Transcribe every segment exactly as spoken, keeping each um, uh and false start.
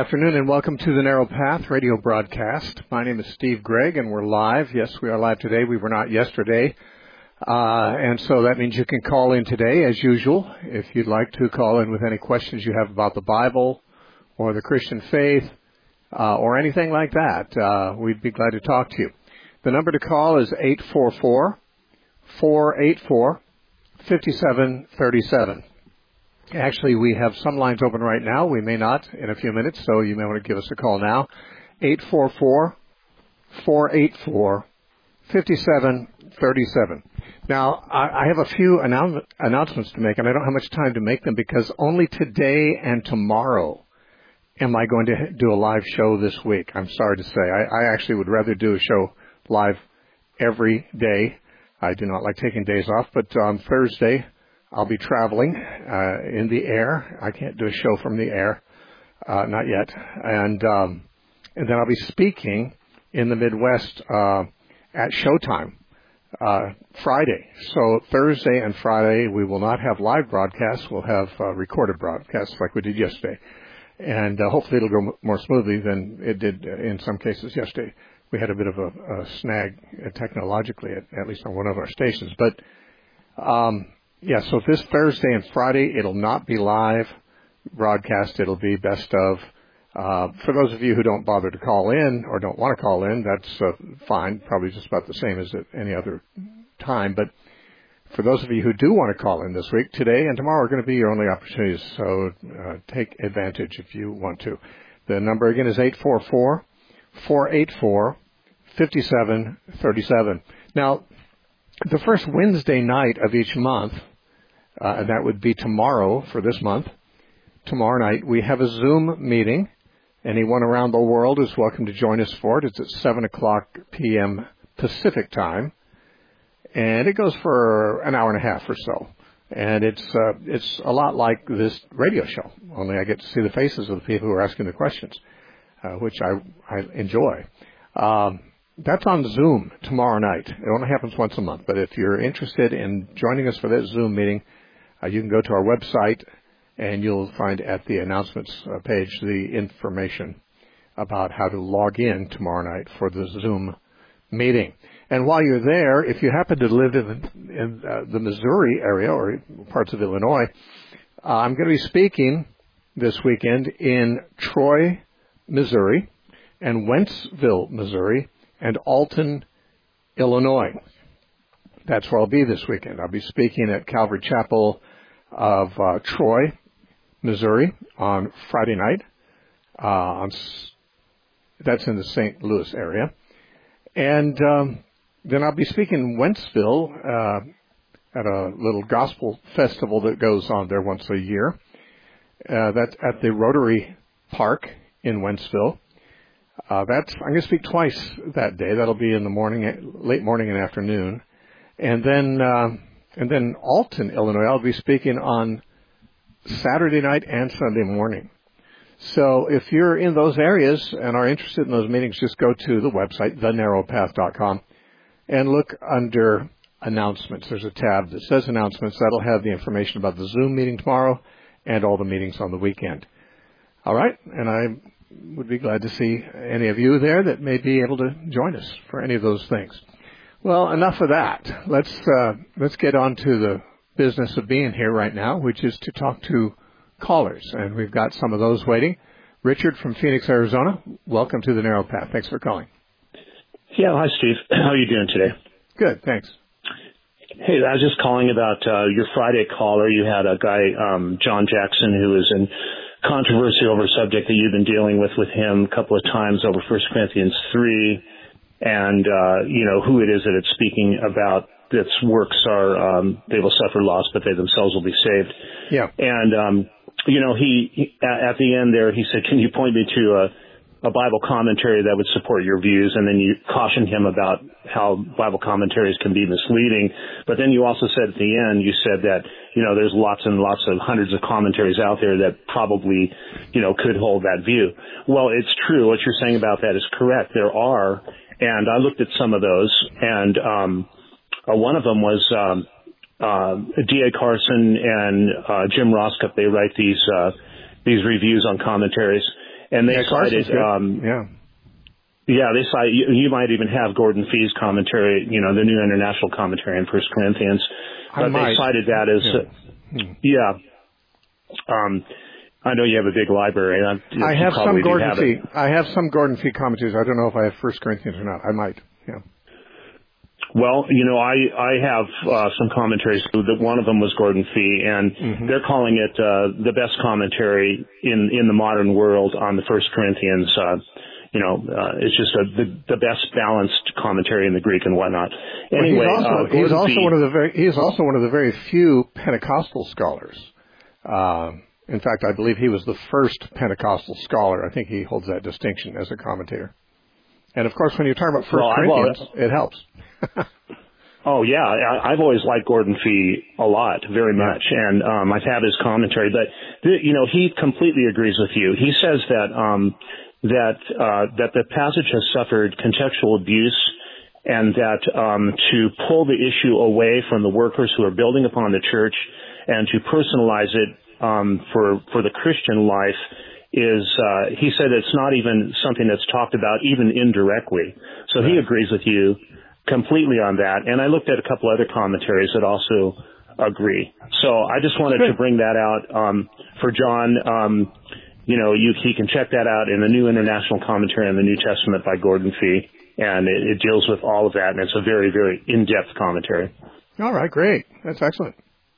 afternoon and welcome to the Narrow Path radio broadcast. My name is Steve Gregg and we're live. Yes, we are live today. We were not yesterday. Uh, and so that means you can call in today as usual if you'd like to call in with any questions you have about the Bible or the Christian faith uh, or anything like that. Uh, we'd be glad to talk to you. The number to call is eight four four, four eight four, five seven three seven. Actually, we have some lines open right now. We may not in a few minutes, so you may want to give us a call now. eight four four, four eight four, five seven three seven. Now, I have a few annou- announcements to make, and I don't have much time to make them because only today and tomorrow am I going to do a live show this week. I'm sorry to say. I, I actually would rather do a show live every day. I do not like taking days off, but on Thursday, I'll be traveling uh, in the air. I can't do a show from the air, uh, not yet. And um, and then I'll be speaking in the Midwest uh, at Showtime uh, Friday. So Thursday and Friday we will not have live broadcasts. We'll have uh, recorded broadcasts like we did yesterday. And uh, hopefully it'll go more smoothly than it did in some cases yesterday. We had a bit of a, a snag technologically, at, at least on one of our stations. But um Yeah, so this Thursday and Friday, it'll not be live broadcast. It'll be best of. Uh, for those of you who don't bother to call in or don't want to call in, that's uh, fine, probably just about the same as at any other time. But for those of you who do want to call in this week, today and tomorrow are going to be your only opportunities, so uh, take advantage if you want to. The number again is eight four four, four eight four, five seven three seven. Now, the first Wednesday night of each month, Uh, and that would be tomorrow for this month. Tomorrow night, we have a Zoom meeting. Anyone around the world is welcome to join us for it. It's at seven o'clock p.m. Pacific time. And it goes for an hour and a half or so. And it's uh, it's a lot like this radio show, only I get to see the faces of the people who are asking the questions, uh, which I, I enjoy. Um, that's on Zoom tomorrow night. It only happens once a month. But if you're interested in joining us for that Zoom meeting, Uh, you can go to our website, and you'll find at the announcements uh, page the information about how to log in tomorrow night for the Zoom meeting. And while you're there, if you happen to live in, in uh, the Missouri area or parts of Illinois, uh, I'm going to be speaking this weekend in Troy, Missouri, and Wentzville, Missouri, and Alton, Illinois. That's where I'll be this weekend. I'll be speaking at Calvary Chapel of uh, Troy, Missouri, on Friday night. Uh, on, that's in the Saint Louis area. And um, then I'll be speaking in Wentzville uh, at a little gospel festival that goes on there once a year. Uh, that's at the Rotary Park in Wentzville. Uh, that's I'm going to speak twice that day. That'll be in the morning, late morning and afternoon. And then, uh, and then Alton, Illinois, I'll be speaking on Saturday night and Sunday morning. So if you're in those areas and are interested in those meetings, just go to the website, the narrow path dot com, and look under announcements. There's a tab that says announcements. That'll have the information about the Zoom meeting tomorrow and all the meetings on the weekend. All right? And I would be glad to see any of you there that may be able to join us for any of those things. Well, enough of that. Let's uh, let's get on to the business of being here right now, which is to talk to callers, and we've got some of those waiting. Richard from Phoenix, Arizona, welcome to the Narrow Path. Thanks for calling. Yeah, hi, Steve. How are you doing today? Good, thanks. Hey, I was just calling about uh, your Friday caller. You had a guy, um, John Jackson, who is in controversy over a subject that you've been dealing with with him a couple of times over First Corinthians three. And, uh, you know, who it is that it's speaking about, its works are, um, they will suffer loss, but they themselves will be saved. Yeah. And, um, you know, he, he, at the end there, he said, can you point me to a, a Bible commentary that would support your views? And then you cautioned him about how Bible commentaries can be misleading. But then you also said at the end, you said that, you know, there's lots and lots of hundreds of commentaries out there that probably, you know, could hold that view. Well, it's true. What you're saying about that is correct. There are. And I looked at some of those, and um, uh, one of them was um, uh, D A Carson and uh, Jim Roscup. They write these uh, these reviews on commentaries, and they yeah, cited, um, yeah. Yeah, they cite, you, you might even have Gordon Fee's commentary, you know, the New International Commentary in First Corinthians. But they cited that as, yeah. Uh, hmm. yeah. Um, I know you have a big library. I, I have some Gordon Fee. I have some Gordon Fee commentaries. I don't know if I have First Corinthians or not. I might, yeah. Well, you know, I, I have uh, some commentaries. That one of them was Gordon Fee, and mm-hmm. they're calling it uh, the best commentary in, in the modern world on the First Corinthians. Uh, you know, uh, it's just a, the, the best balanced commentary in the Greek and whatnot. Anyway, well, he's also, uh, he's also Fee, one of the very he's also one of the very few Pentecostal scholars. Uh, in fact, I believe he was the first Pentecostal scholar. I think he holds that distinction as a commentator. And of course, when you talk about First well, Corinthians, it helps. Oh yeah, I, I've always liked Gordon Fee a lot, very much, and um, I've had his commentary. But the, you know, he completely agrees with you. He says that um, that uh, that the passage has suffered contextual abuse, and that um, to pull the issue away from the workers who are building upon the church and to personalize it um, for for the Christian life is, uh, he said, it's not even something that's talked about even indirectly. So right. He agrees with you completely on that. And I looked at a couple other commentaries that also agree. So I just wanted to bring that out um, for John. Um, you know, you, he can check that out in the New International Commentary on the New Testament by Gordon Fee. And it, it deals with all of that. And it's a very, very in-depth commentary. All right, great. That's excellent.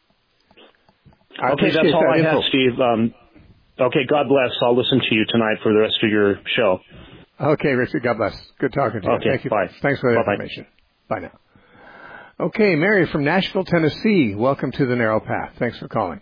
I okay, that's all that I info. have, Steve. Um, okay, God bless. I'll listen to you tonight for the rest of your show. Okay, Richard, God bless. Good talking to you. Okay, Thank you. bye. Thanks for the Bye-bye. information. Bye now. Okay, Mary from Nashville, Tennessee. Welcome to The Narrow Path. Thanks for calling.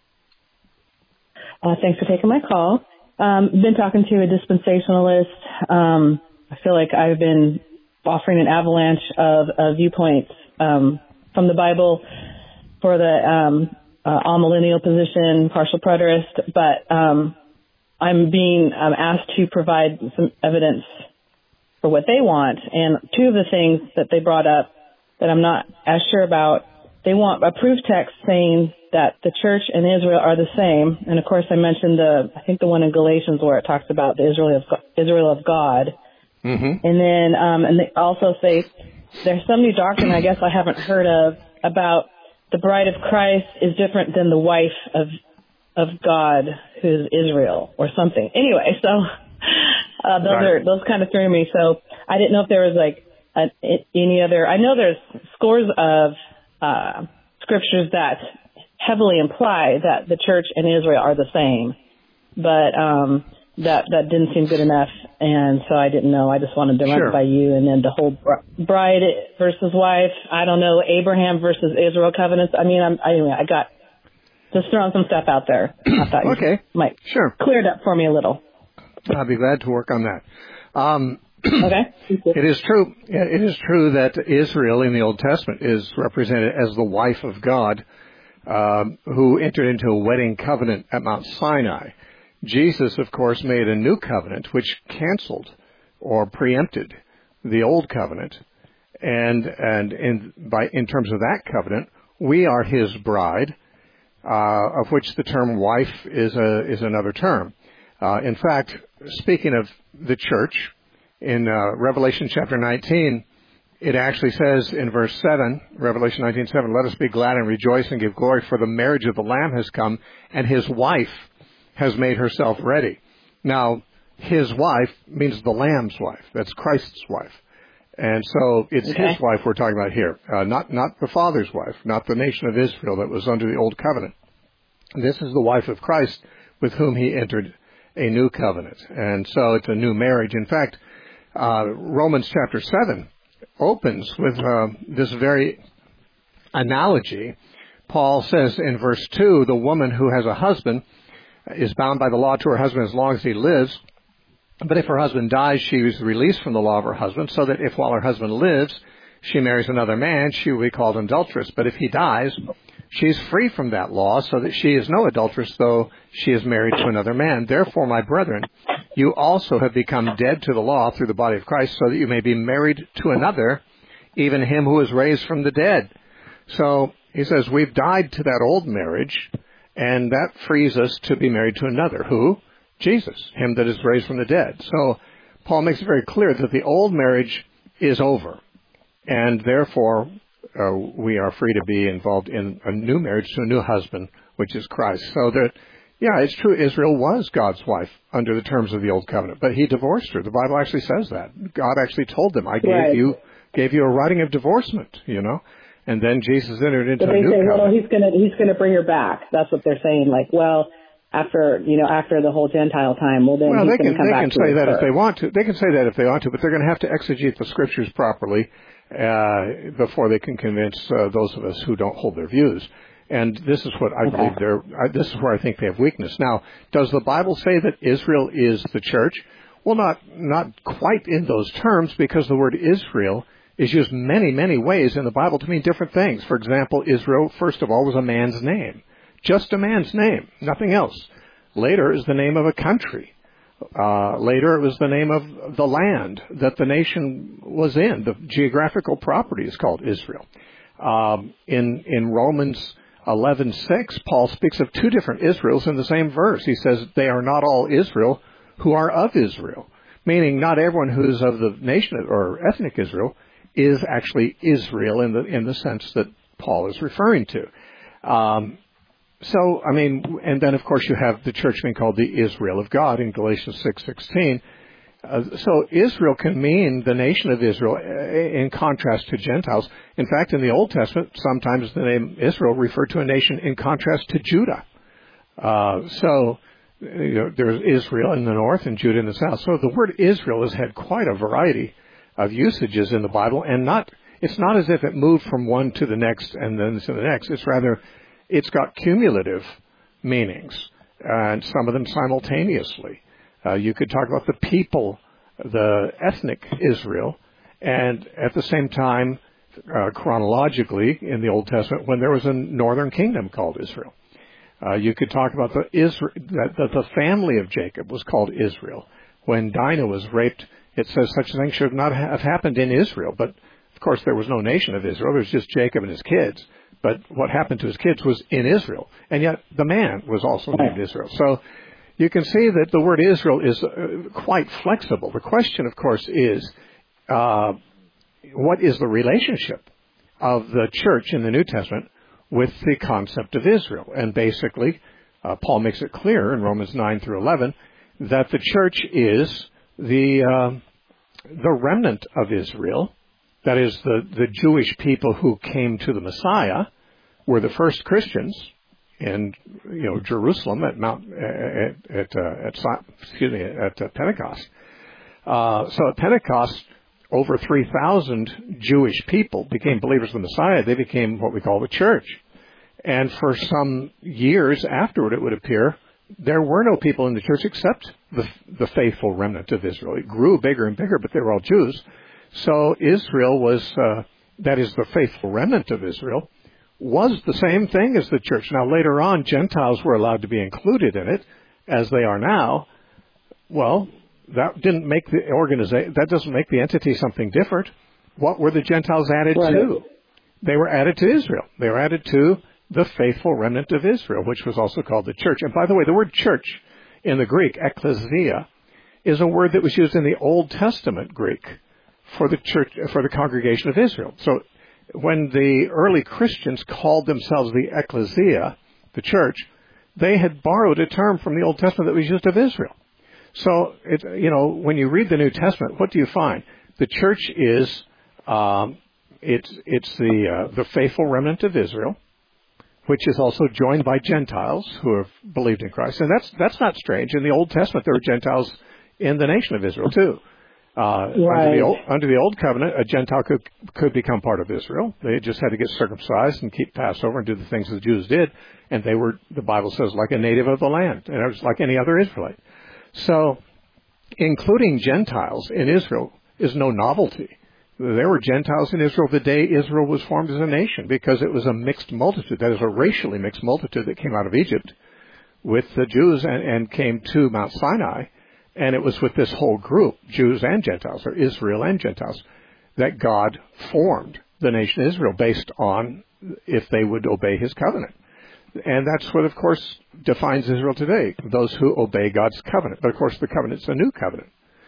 Uh, thanks for taking my call. Um, been talking to a dispensationalist. Um, I feel like I've been offering an avalanche of, of viewpoints um, from the Bible for the um, uh, all-millennial position, partial preterist, but um, I'm being um, asked to provide some evidence for what they want. And two of the things that they brought up that I'm not as sure about, they want a proof text saying that the church and Israel are the same. And of course, I mentioned the, I think the one in Galatians where it talks about the Israel of, Israel of God. Mm-hmm. And then, um, and they also say there's some new doctrine I guess I haven't heard of about the bride of Christ is different than the wife of of God, who's Israel or something. Anyway, so uh, those right. are those kind of threw me. So I didn't know if there was like a, any other. I know there's scores of uh, scriptures that heavily imply that the church and Israel are the same, but um, that that didn't seem good enough, and so I didn't know. I just wanted to run sure. it by you, and then the whole bride versus wife. I don't know, Abraham versus Israel covenants. I mean, I'm, I, anyway, I got just throwing some stuff out there. I thought okay, you might sure clear it up for me a little. I'll be glad to work on that. Um, okay, it is true. It is true that Israel in the Old Testament is represented as the wife of God, um, who entered into a wedding covenant at Mount Sinai. Jesus, of course, made a new covenant which canceled or preempted the old covenant, and and in by in terms of that covenant, we are His bride, uh, of which the term wife is a is another term. Uh, in fact, speaking of the church, in uh, Revelation chapter nineteen, it actually says in verse seven, Revelation nineteen seven, "Let us be glad and rejoice and give glory, for the marriage of the Lamb has come, and His wife has made herself ready." Now, His wife means the Lamb's wife. That's Christ's wife. And so it's okay. His wife we're talking about here, uh, not not the Father's wife, not the nation of Israel that was under the old covenant. This is the wife of Christ with whom He entered a new covenant. And so it's a new marriage. In fact, uh, Romans chapter seven opens with uh, this very analogy. Paul says in verse two, the woman who has a husband is bound by the law to her husband as long as he lives. But if her husband dies, she is released from the law of her husband, so that if while her husband lives, she marries another man, she will be called adulteress. But if he dies, she is free from that law, so that she is no adulteress, though she is married to another man. Therefore, my brethren, you also have become dead to the law through the body of Christ, so that you may be married to another, even him who is raised from the dead. So he says we've died to that old marriage, and that frees us to be married to another. Who? Jesus, him that is raised from the dead. So Paul makes it very clear that the old marriage is over, and therefore uh, we are free to be involved in a new marriage to a new husband, which is Christ. So that, yeah, it's true, Israel was God's wife under the terms of the Old Covenant, but he divorced her. The Bible actually says that. God actually told them, I gave right. you gave you a writing of divorcement, you know. And then Jesus entered into but they a new say, covenant. well, he's going to he's going to bring her back. That's what they're saying. Like, well, after you know, after the whole Gentile time, well, then well, he's they going can to come they back can to say that her. if they want to. They can say that if they want to, but they're going to have to exegete the scriptures properly uh, before they can convince uh, those of us who don't hold their views. And this is what I okay. believe they're. I, this is where I think they have weakness. Now, does the Bible say that Israel is the church? Well, not not quite in those terms, because the word Israel is used many, many ways in the Bible to mean different things. For example, Israel, first of all, was a man's name. Just a man's name, nothing else. Later is the name of a country. Uh, later it was the name of the land that the nation was in. The geographical property is called Israel. Um, in, in Romans eleven six, Paul speaks of two different Israels in the same verse. He says they are not all Israel who are of Israel, meaning not everyone who is of the nation or ethnic Israel is actually Israel in the in the sense that Paul is referring to. Um, so, I mean, and then of course you have the church being called the Israel of God in Galatians six sixteen. Uh, so Israel can mean the nation of Israel in contrast to Gentiles. In fact, in the Old Testament, sometimes the name Israel referred to a nation in contrast to Judah. Uh, so you know, there's Israel in the north and Judah in the south. So the word Israel has had quite a variety of usages in the Bible, and not it's not as if it moved from one to the next and then to the next. It's rather, it's got cumulative meanings, and some of them simultaneously. Uh, you could talk about the people, the ethnic Israel, and at the same time, uh, chronologically, in the Old Testament, when there was a northern kingdom called Israel. Uh, you could talk about the Israel, that, that the family of Jacob was called Israel. When Dinah was raped, it says such a thing should not have happened in Israel. But, of course, there was no nation of Israel. There was just Jacob and his kids. But what happened to his kids was in Israel. And yet the man was also named Israel. So you can see that the word Israel is uh, quite flexible. The question, of course, is uh, what is the relationship of the church in the New Testament with the concept of Israel? And basically, uh, Paul makes it clear in Romans nine through eleven that the church is the uh, the remnant of Israel, that is, the, the Jewish people who came to the Messiah, were the first Christians in you know Jerusalem at Mount at at, uh, at excuse me at uh, Pentecost. Uh, so at Pentecost, over three thousand Jewish people became believers in the Messiah. They became what we call the church. And for some years afterward, it would appear, there were no people in the church except the, the faithful remnant of Israel. It grew bigger and bigger, but they were all Jews. So Israel was, uh, that is the faithful remnant of Israel, was the same thing as the church. Now, later on, Gentiles were allowed to be included in it, as they are now. Well, that didn't make the organization, that doesn't make the entity something different. What were the Gentiles added right. to? They were added to Israel. They were added to the faithful remnant of Israel, which was also called the church. And by the way, the word church in the Greek, ekklesia, is a word that was used in the Old Testament Greek for the church, for the congregation of Israel. So when the early Christians called themselves the ekklesia, the church, they had borrowed a term from the Old Testament that was used of Israel. So, it, you know, when you read the New Testament, what do you find? The church is, um, it's, it's the, uh, the faithful remnant of Israel, which is also joined by Gentiles who have believed in Christ. And that's that's not strange. In the Old Testament, there were Gentiles in the nation of Israel, too. Uh, right. under, the old, under the Old Covenant, a Gentile could, could become part of Israel. They just had to get circumcised and keep Passover and do the things the Jews did. And they were, the Bible says, like a native of the land. And it was like any other Israelite. So, including Gentiles in Israel is no novelty. There were Gentiles in Israel the day Israel was formed as a nation, because it was a mixed multitude. That is, a racially mixed multitude that came out of Egypt with the Jews and, and came to Mount Sinai. And it was with this whole group, Jews and Gentiles, or Israel and Gentiles, that God formed the nation Israel based on if they would obey his covenant. And that's what, of course, defines Israel today, those who obey God's covenant. But, of course, the covenant's a new covenant.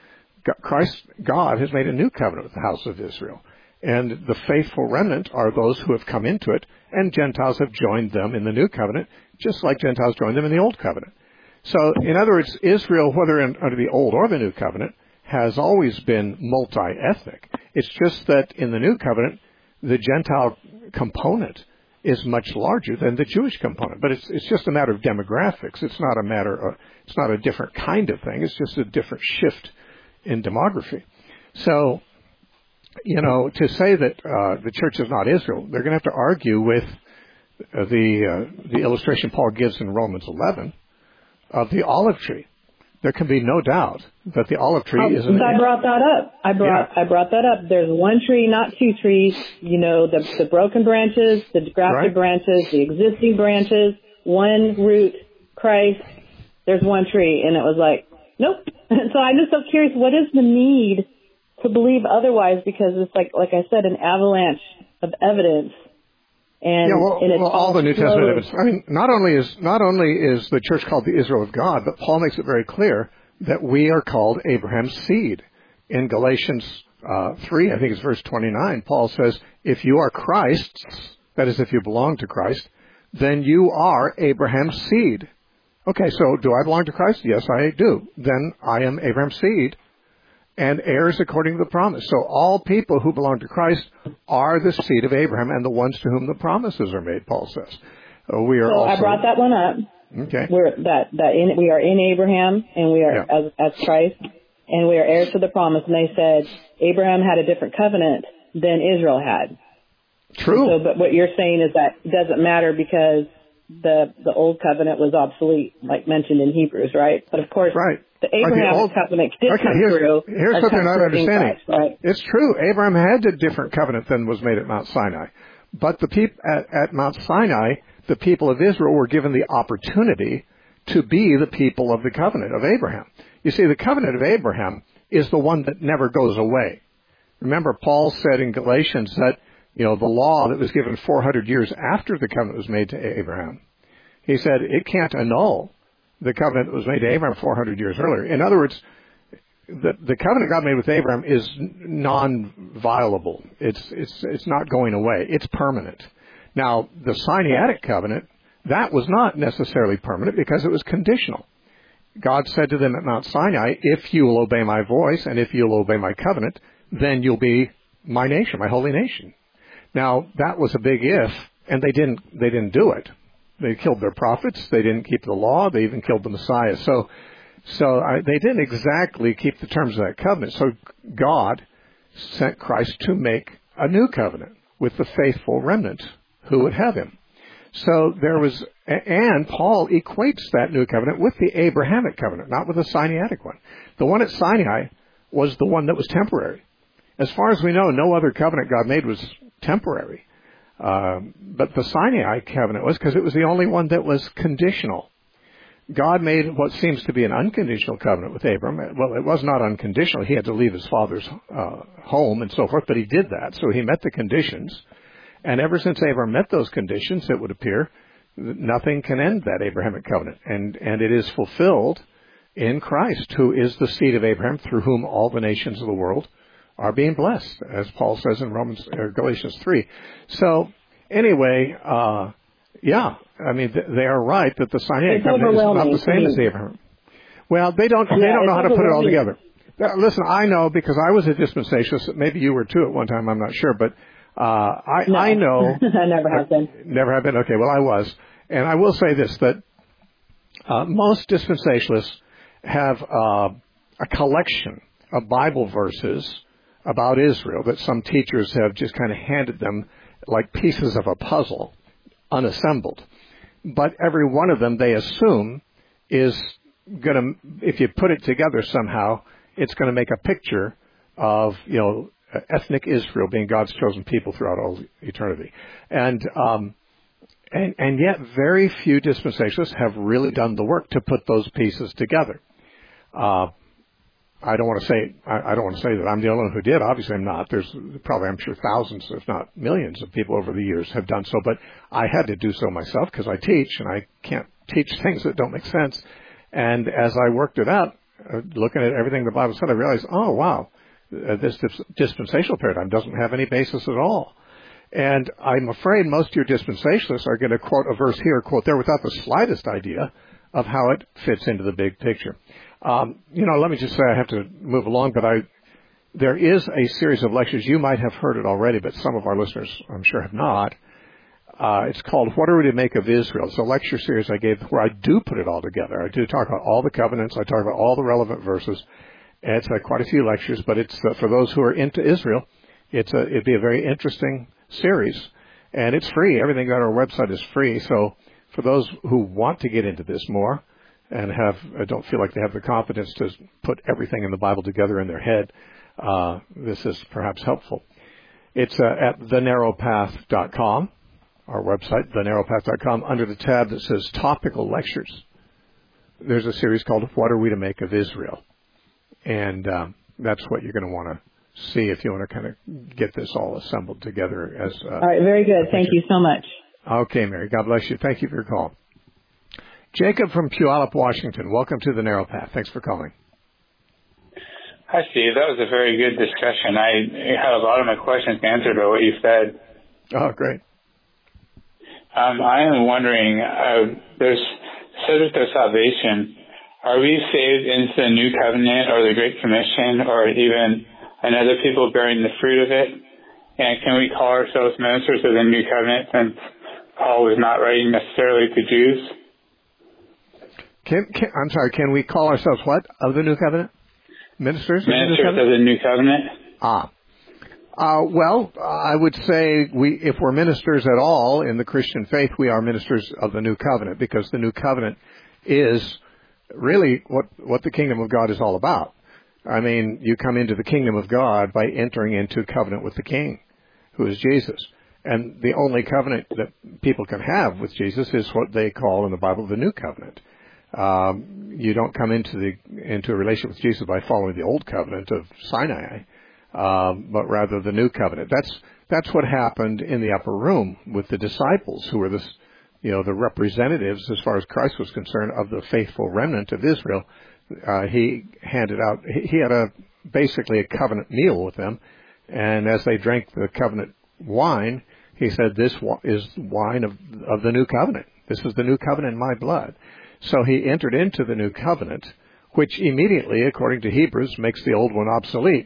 Christ, God, has made a new covenant with the house of Israel. And the faithful remnant are those who have come into it, and Gentiles have joined them in the new covenant, just like Gentiles joined them in the old covenant. So, in other words, Israel, whether in, under the old or the new covenant, has always been multi-ethnic. It's just that in the new covenant, the Gentile component is much larger than the Jewish component. But it's it's just a matter of demographics. It's not a matter of, it's not a different kind of thing. It's just a different shift in demography. So, you know, to say that uh, the church is not Israel, they're going to have to argue with uh, the uh, the illustration Paul gives in Romans eleven of the olive tree. There can be no doubt that the olive tree oh, is an... I brought that up. I brought yeah. I brought that up. There's one tree, not two trees. You know, the, the broken branches, the grafted right. branches, the existing branches, one root, Christ. There's one tree. And it was like, nope. So I'm just so curious, what is the need to believe otherwise? Because it's like, like I said, an avalanche of evidence. And, yeah, well, and it's well all, all the New flowed. Testament evidence. I mean, not only is not only is the church called the Israel of God, but Paul makes it very clear that we are called Abraham's seed. In Galatians uh, three, I think it's verse twenty-nine, Paul says, if you are Christ's, that is, if you belong to Christ, then you are Abraham's seed. Okay, so do I belong to Christ? Yes, I do. Then I am Abraham's seed and heirs according to the promise. So all people who belong to Christ are the seed of Abraham and the ones to whom the promises are made, Paul says. Uh, we are so also... I brought that one up. Okay. We're, that, that in, we are in Abraham, and we are yeah. as, as Christ, and we are heirs to the promise. And they said Abraham had a different covenant than Israel had. True. So, but what you're saying is that it doesn't matter because the the old covenant was obsolete, like mentioned in Hebrews, right? But of course, right. the Abraham old, covenant did okay, come here's, through. Here's what they're not understanding. Christ, right? It's true. Abraham had a different covenant than was made at Mount Sinai. But the peop- at, at Mount Sinai, the people of Israel were given the opportunity to be the people of the covenant of Abraham. You see, the covenant of Abraham is the one that never goes away. Remember, Paul said in Galatians that, you know, the law that was given four hundred years after the covenant was made to Abraham, he said it can't annul the covenant that was made to Abraham four hundred years earlier. In other words, the, the covenant God made with Abraham is non-violable. It's, it's, it's not going away. It's permanent. Now, the Sinaitic covenant, that was not necessarily permanent because it was conditional. God said to them at Mount Sinai, if you will obey my voice and if you'll obey my covenant, then you'll be my nation, my holy nation. Now, that was a big if, and they didn't, they didn't do it. They killed their prophets. They didn't keep the law. They even killed the Messiah. So, so I, they didn't exactly keep the terms of that covenant. So God sent Christ to make a new covenant with the faithful remnant who would have him. So there was, and Paul equates that new covenant with the Abrahamic covenant, not with the Sinaitic one. The one at Sinai was the one that was temporary. As far as we know, no other covenant God made was temporary. Um, but the Sinai covenant was because it was the only one that was conditional. God made what seems to be an unconditional covenant with Abram. Well, it was not unconditional. He had to leave his father's uh, home and so forth, but he did that. So he met the conditions. And ever since Abram met those conditions, it would appear, nothing can end that Abrahamic covenant. And, and it is fulfilled in Christ, who is the seed of Abraham, through whom all the nations of the world are being blessed, as Paul says in Romans or Galatians three. So anyway, uh, yeah, I mean, th- they are right that the Sinaitic covenant is not the same as Abraham. Well, they don't, they yeah, don't know how to put it all together. Now, listen, I know because I was a dispensationalist. Maybe you were too at one time. I'm not sure, but uh, I, no, I know. I never have been. Never have been. Okay, well, I was, and I will say this: that uh, most dispensationalists have uh, a collection of Bible verses about Israel that some teachers have just kind of handed them like pieces of a puzzle, unassembled. But every one of them, they assume, is going to, if you put it together somehow, it's going to make a picture of, you know, ethnic Israel being God's chosen people throughout all eternity. And, um, and, and yet very few dispensationalists have really done the work to put those pieces together. Uh, I don't want to say I, I don't want to say that I'm the only one who did. Obviously, I'm not. There's probably, I'm sure, thousands, if not millions, of people over the years have done so. But I had to do so myself because I teach, and I can't teach things that don't make sense. And as I worked it out, uh, looking at everything the Bible said, I realized, oh wow, uh, this dispensational paradigm doesn't have any basis at all. And I'm afraid most of your dispensationalists are going to quote a verse here, quote there, without the slightest idea of how it fits into the big picture. Um, you know, let me just say I have to move along, but I, there is a series of lectures. You might have heard it already, but some of our listeners, I'm sure, have not. Uh, it's called What Are We to Make of Israel? It's a lecture series I gave where I do put it all together. I do talk about all the covenants. I talk about all the relevant verses. And it's uh, quite a few lectures, but it's uh, for those who are into Israel. It's a, it'd be a very interesting series, and it's free. Everything on our website is free. So for those who want to get into this more, and have uh, don't feel like they have the confidence to put everything in the Bible together in their head, uh, this is perhaps helpful. It's uh, at the narrow path dot com, our website, the narrow path dot com, under the tab that says Topical Lectures. There's a series called What Are We to Make of Israel? And um, that's what you're going to want to see if you want to kind of get this all assembled together. As uh, all right, very good. Thank you so much. Okay, Mary. God bless you. Thank you for your call. Jacob from Puyallup, Washington. Welcome to the Narrow Path. Thanks for calling. Hi, Steve. That was a very good discussion. I had a lot of my questions answered by what you said. Oh, great. Um, I am wondering, uh, there's subject of salvation. Are we saved into the New Covenant or the Great Commission or even another people bearing the fruit of it? And can we call ourselves ministers of the New Covenant since Paul was not writing necessarily to Jews? Can, can, I'm sorry, can we call ourselves what? Of the New Covenant? Ministers? Ministers of the New Covenant? of the New Covenant. Ah. Uh, well, I would say we, if we're ministers at all in the Christian faith, we are ministers of the New Covenant, because the New Covenant is really what, what the kingdom of God is all about. I mean, you come into the kingdom of God by entering into covenant with the King, who is Jesus. And the only covenant that people can have with Jesus is what they call in the Bible the New Covenant. Um, you don't come into the into a relationship with Jesus by following the old covenant of Sinai, um, but rather the new covenant. That's that's what happened in the upper room with the disciples, who were the you know the representatives, as far as Christ was concerned, of the faithful remnant of Israel. Uh, he handed out he, he had a basically a covenant meal with them, and as they drank the covenant wine, he said, "This is wine of of the new covenant. This is the new covenant in my blood." So he entered into the new covenant, which immediately, according to Hebrews, makes the old one obsolete.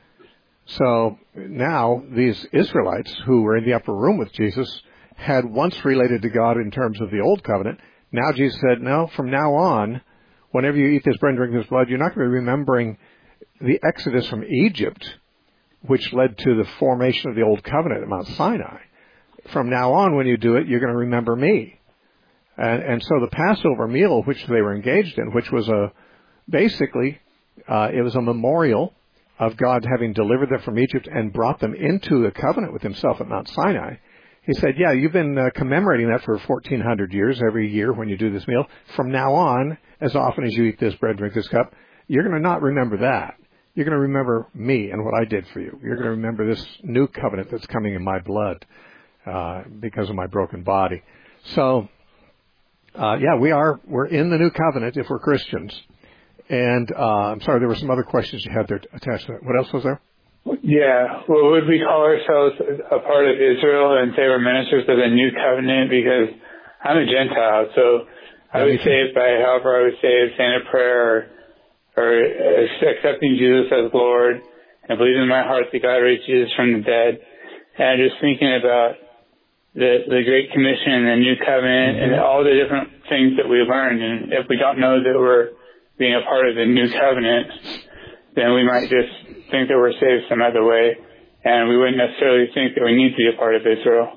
So now these Israelites who were in the upper room with Jesus had once related to God in terms of the old covenant. Now Jesus said, no, from now on, whenever you eat this bread and drink this blood, you're not going to be remembering the exodus from Egypt, which led to the formation of the old covenant at Mount Sinai. From now on, when you do it, you're going to remember me. And, and so the Passover meal, which they were engaged in, which was a, basically, uh, it was a memorial of God having delivered them from Egypt and brought them into a covenant with himself at Mount Sinai. He said, yeah, you've been uh, commemorating that for fourteen hundred years every year when you do this meal. From now on, as often as you eat this bread, drink this cup, you're going to not remember that. You're going to remember me and what I did for you. You're going to remember this new covenant that's coming in my blood uh, because of my broken body. So, Uh, yeah, we are, we're in the new covenant if we're Christians. And, uh, I'm sorry, there were some other questions you had there attached to that. What else was there? Yeah, well, would we call ourselves a part of Israel and say we're ministers of the new covenant? Because I'm a Gentile, so I was saved by however I was saved, saying a prayer or, or accepting Jesus as Lord and believing in my heart that God raised Jesus from the dead. And just thinking about the the Great Commission and the New Covenant mm-hmm. and all the different things that we learned. And if we don't know that we're being a part of the New Covenant, then we might just think that we're saved some other way, and we wouldn't necessarily think that we need to be a part of Israel.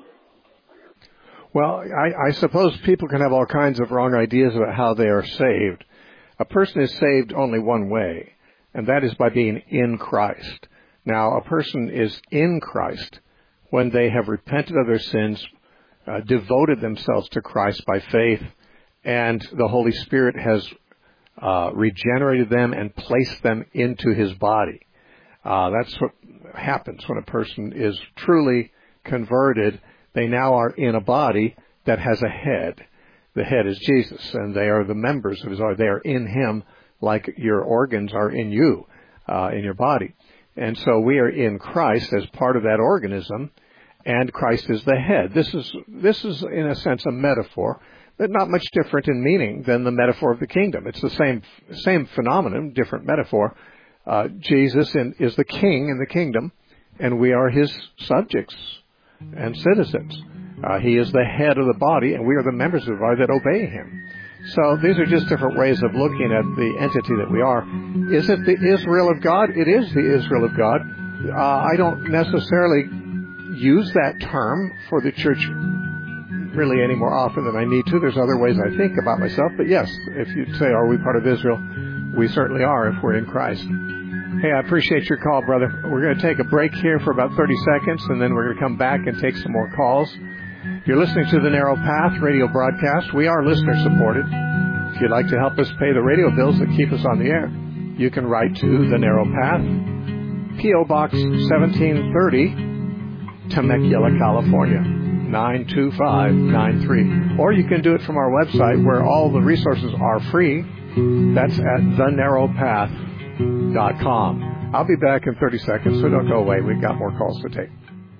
Well, I, I suppose people can have all kinds of wrong ideas about how they are saved. A person is saved only one way, and that is by being in Christ. Now, a person is in Christ when they have repented of their sins, uh, devoted themselves to Christ by faith, and the Holy Spirit has uh, regenerated them, and placed them into his body. Uh, that's what happens when a person is truly converted. They now are in a body that has a head. The head is Jesus, and they are the members of his body. They are in him like your organs are in you, uh, in your body. And so we are in Christ as part of that organism, and Christ is the head. This is, this is in a sense, a metaphor, but not much different in meaning than the metaphor of the kingdom. It's the same, same phenomenon, different metaphor. Uh, Jesus in, is the king in the kingdom, and we are his subjects and citizens. Uh, he is the head of the body, and we are the members of the body that obey him. So these are just different ways of looking at the entity that we are. Is it the Israel of God? It is the Israel of God. Uh, I don't necessarily use that term for the church really any more often than I need to. There's other ways I think about myself. But yes, if you say, are we part of Israel? We certainly are if we're in Christ. Hey, I appreciate your call, brother. We're going to take a break here for about thirty seconds, and then we're going to come back and take some more calls. You're listening to the Narrow Path radio broadcast. We are listener-supported. If you'd like to help us pay the radio bills that keep us on the air, you can write to the Narrow Path, P O Box seventeen thirty, Temecula, California, nine two five nine three. Or you can do it from our website where all the resources are free. That's at the narrow path dot com. I'll be back in thirty seconds, so don't go away. We've got more calls to take.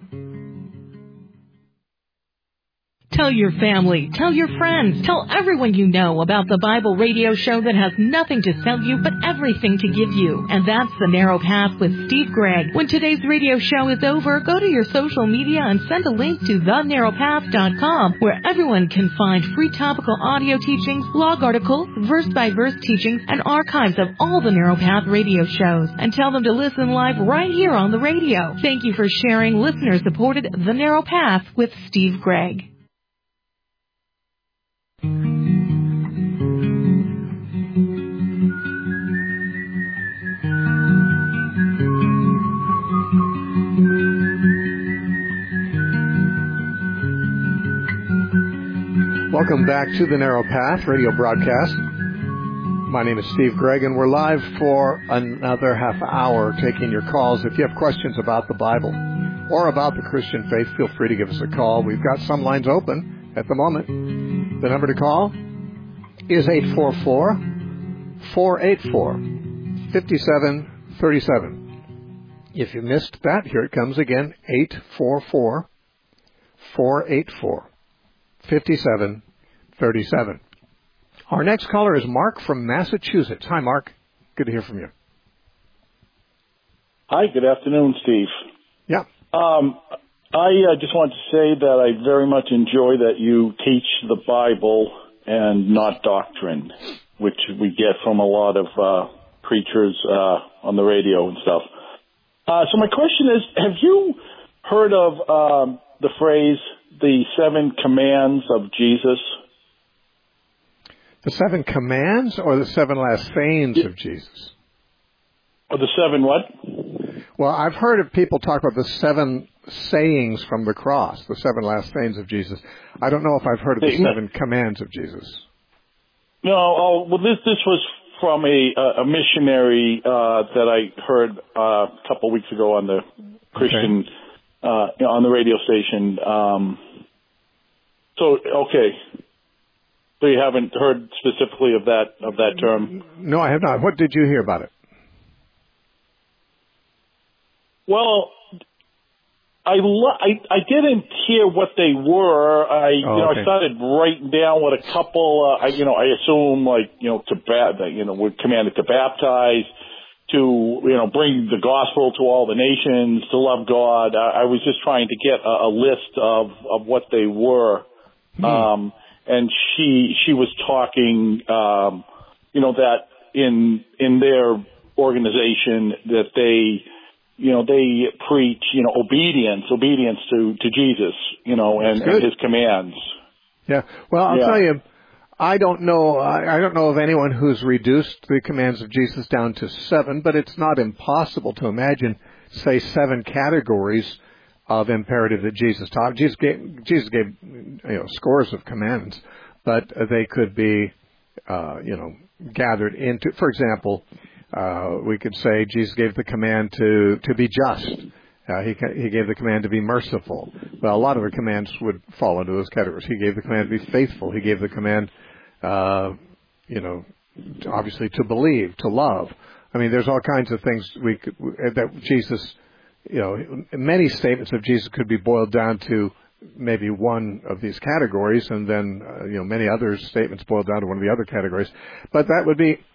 Tell your family, tell your friends, tell everyone you know about the Bible radio show that has nothing to sell you but everything to give you. And that's The Narrow Path with Steve Gregg. When today's radio show is over, go to your social media and send a link to the narrow path dot com, where everyone can find free topical audio teachings, blog articles, verse-by-verse teachings, and archives of all the Narrow Path radio shows. And tell them to listen live right here on the radio. Thank you for sharing listener-supported The Narrow Path with Steve Gregg. Welcome back to the Narrow Path radio broadcast. My name is Steve Gregg, and we're live for another half hour taking your calls. If you have questions about the Bible or about the Christian faith, feel free to give us a call. We've got some lines open at the moment. The number to call is eight four four, four eight four, five seven three seven. If you missed that, here it comes again, eight four four, four eight four, five seven three seven. Our next caller is Mark from Massachusetts. Hi, Mark. Good to hear from you. Hi, good afternoon, Steve. Yeah. Um, I uh, just want to say that I very much enjoy that you teach the Bible and not doctrine, which we get from a lot of uh, preachers uh, on the radio and stuff. Uh, so my question is, have you heard of um, the phrase, the seven commands of Jesus? The seven commands or the seven last sayings yeah. of Jesus? Or the seven what? Well, I've heard of people talk about the seven sayings from the cross, the seven last sayings of Jesus. I don't know if I've heard of the seven commands of Jesus. No, oh, well, this this was from a a missionary uh, that I heard uh, a couple of weeks ago on the Christian, okay. uh, on the radio station. Um, so, okay. So you haven't heard specifically of that of that term? No, I have not. What did you hear about it? Well, I, lo- I I didn't hear what they were. I oh, you know okay. I started writing down what a couple. Uh, I you know I assume like you know to ba- you know we're commanded to baptize, to you know bring the gospel to all the nations, to love God. I, I was just trying to get a, a list of of what they were. Hmm. Um, and she she was talking, um, you know that in in their organization that they. You know, they preach, you know, obedience, obedience to, to Jesus, you know, and, and his commands. Yeah. Well, I'll yeah. tell you, I don't know, I, I don't know of anyone who's reduced the commands of Jesus down to seven, but it's not impossible to imagine, say, seven categories of imperative that Jesus taught. Jesus gave, Jesus gave, you know, scores of commandments, but they could be, uh, you know, gathered into, for example, uh, we could say Jesus gave the command to, to be just. Uh, he, he gave the command to be merciful. Well, a lot of the commands would fall into those categories. He gave the command to be faithful. He gave the command, uh, you know, obviously to believe, to love. I mean, there's all kinds of things we could, that Jesus, you know, many statements of Jesus could be boiled down to maybe one of these categories, and then, uh, you know, many other statements boiled down to one of the other categories. But that would be,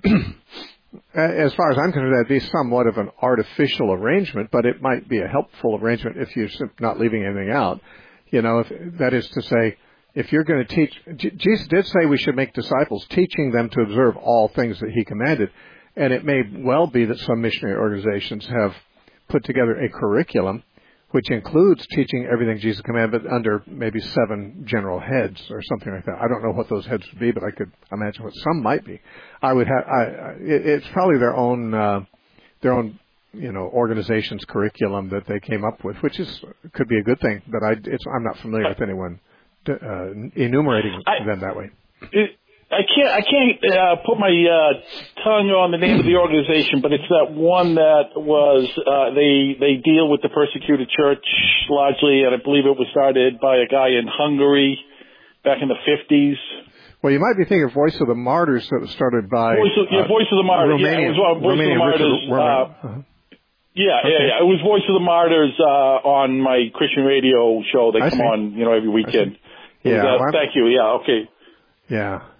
as far as I'm concerned, that'd be somewhat of an artificial arrangement, but it might be a helpful arrangement if you're not leaving anything out. You know, if, that is to say, if you're going to teach, J- Jesus did say we should make disciples, teaching them to observe all things that he commanded. And it may well be that some missionary organizations have put together a curriculum which includes teaching everything Jesus commanded, but under maybe seven general heads or something like that. I don't know what those heads would be, but I could imagine what some might be. I would have. I, it, it's probably their own, uh, their own, you know, organization's curriculum that they came up with, which is could be a good thing. But I, it's, I'm not familiar with anyone to, uh, enumerating I, them that way. It, I can't I can't uh, put my uh, tongue on the name of the organization, but it's that one that was uh, they they deal with the persecuted church largely, and I believe it was started by a guy in Hungary back in the fifties. Well, you might be thinking of Voice of the Martyrs that was started by Voice of, yeah, uh, Voice of the Martyrs. Romanian, yeah, it was uh, Voice Romanian of the Martyrs. Richard, uh, uh-huh. Yeah, okay. yeah, yeah. It was Voice of the Martyrs uh, on my Christian radio show. They I come see. on, you know, every weekend. Yeah. Was, uh, well, thank you. Yeah. Okay. Yeah.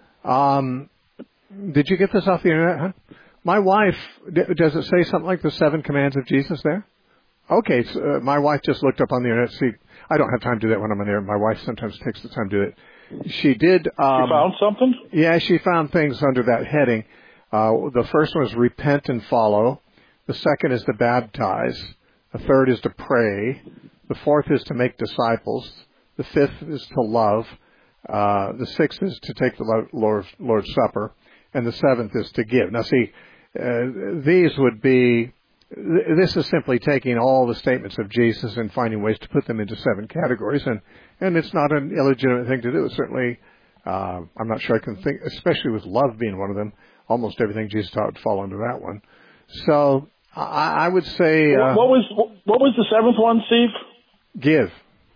Um, did you get this off the internet, huh? My wife, does it say something like the seven commands of Jesus there? Okay, so, uh, my wife just looked up on the internet. See, I don't have time to do that when I'm on there. My wife sometimes takes the time to do it. She did. Um, she found something? Yeah, she found things under that heading. Uh, the first one is repent and follow. The second is to baptize. The third is to pray. The fourth is to make disciples. The fifth is to love. Uh, the sixth is to take the Lord's, Lord's Supper, and the seventh is to give. Now, see, uh, these would be, th- this is simply taking all the statements of Jesus and finding ways to put them into seven categories, and, and it's not an illegitimate thing to do. It's certainly, uh, I'm not sure I can think, especially with love being one of them, almost everything Jesus taught would fall into that one. So, I, I would say... Uh, what was what was the seventh one, Steve? Give.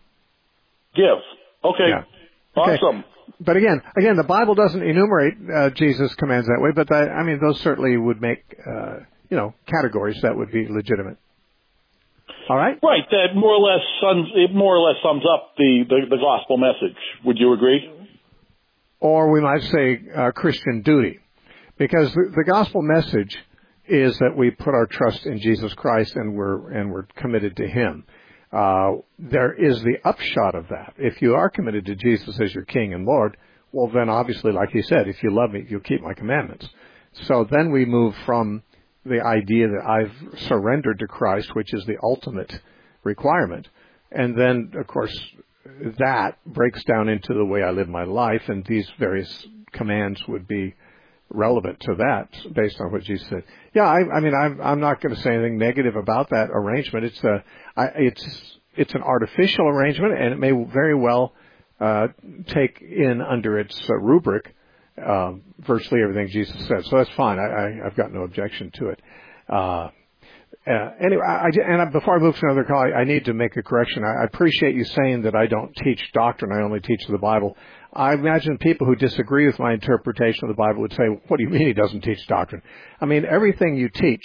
Give. Okay. Yeah. Awesome. Okay. But again, again, the Bible doesn't enumerate uh, Jesus' commands that way. But that, I mean, those certainly would make, uh, you know, categories that would be legitimate. All right. Right. That more or less sums it more or less sums up the, the, the gospel message. Would you agree? Or we might say uh, Christian duty, because the, the gospel message is that we put our trust in Jesus Christ and we're and we're committed to Him. Uh, there is the upshot of that. If you are committed to Jesus as your King and Lord, well, then obviously, like He said, if you love me, you'll keep my commandments. So then we move from the idea that I've surrendered to Christ, which is the ultimate requirement. And then, of course, that breaks down into the way I live my life, and these various commands would be relevant to that based on what Jesus said. Yeah, I, I mean, I'm, I'm not going to say anything negative about that arrangement. It's a, I, it's, it's an artificial arrangement, and it may very well uh, take in under its uh, rubric uh, virtually everything Jesus said. So that's fine. I, I, I've got no objection to it. Uh, uh, anyway, I, and I, before I move to another call, I, I need to make a correction. I, I appreciate you saying that I don't teach doctrine. I only teach the Bible. I imagine people who disagree with my interpretation of the Bible would say, what do you mean he doesn't teach doctrine? I mean, everything you teach